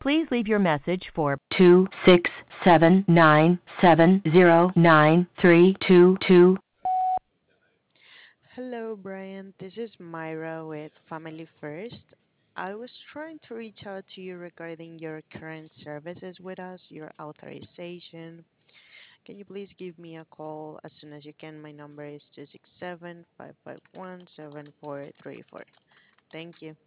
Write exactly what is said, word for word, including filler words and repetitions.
Please leave your message for two six seven nine seven zero nine three two two. Hello, Brian. This is Myra with Family First. I was trying to reach out to you regarding your current services with us, your authorization. Can you please give me a call as soon as you can? My number is two six seven, five five one, seven four three four. Thank you.